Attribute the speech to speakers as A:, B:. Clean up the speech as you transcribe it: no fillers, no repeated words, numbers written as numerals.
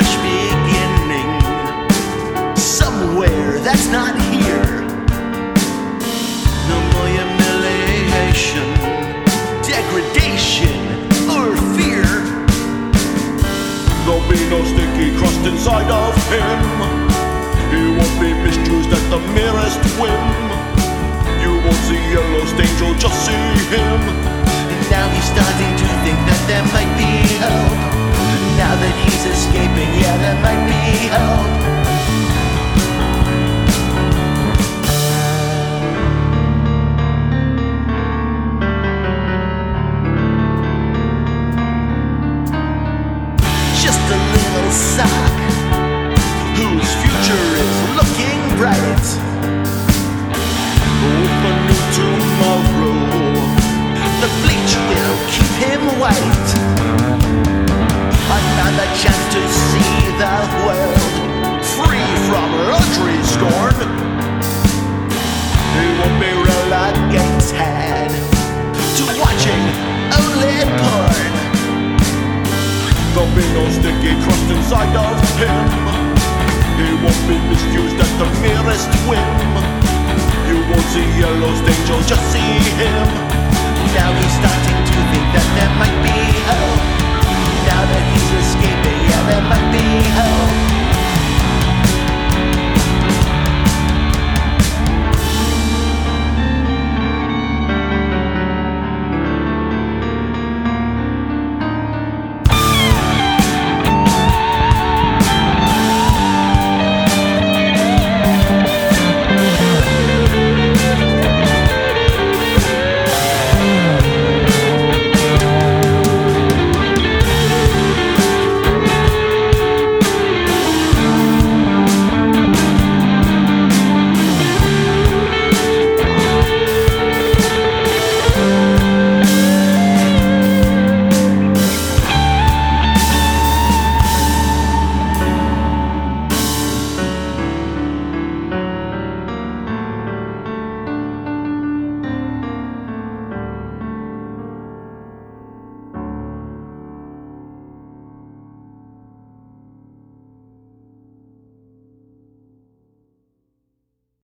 A: fresh beginning somewhere that's not here. No more humiliation, degradation, or fear.
B: There'll be no sticky crust inside of him. He won't be misused at the merest whim. You won't see yellow stains, you'll just see him.
A: And now he's starting to think that there might be hope. Now that he's escaping, yeah, there might be hope. Just a little sock whose future is looking bright.
B: With a new tomorrow,
A: The bleach will keep him white. Another chance to see the world free from luxury scorn.
B: he won't be
A: Relegated to watching only porn.
B: There'll be no sticky crust inside of him. He won't be misused at the merest whim. You won't see yellow stains, you'll just see him.
A: Now he's starting to think that there might be hope. Now that he's escaping, yeah, there might be hope.